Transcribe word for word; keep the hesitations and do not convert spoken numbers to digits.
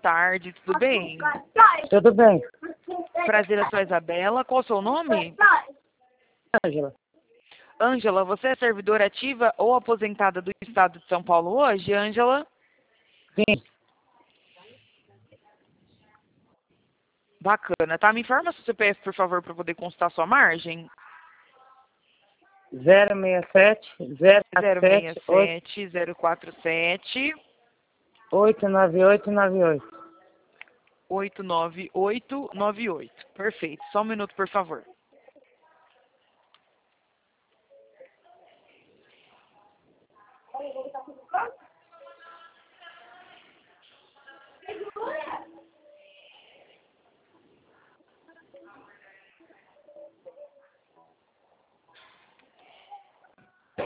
tarde, tudo bem? Tudo bem. Prazer, eu sou a Isabela. Qual o seu nome? Ângela. Ângela, você é servidora ativa ou aposentada do Estado de São Paulo hoje, Ângela? Sim. Bacana, tá? Me informa seu C P F, por favor, para poder consultar sua margem. zero seis sete, zero zero sete, seis sete, zero quatro sete, oito nove oito nove oito. oito nove oito nove oito. Perfeito. Só um minuto, por favor.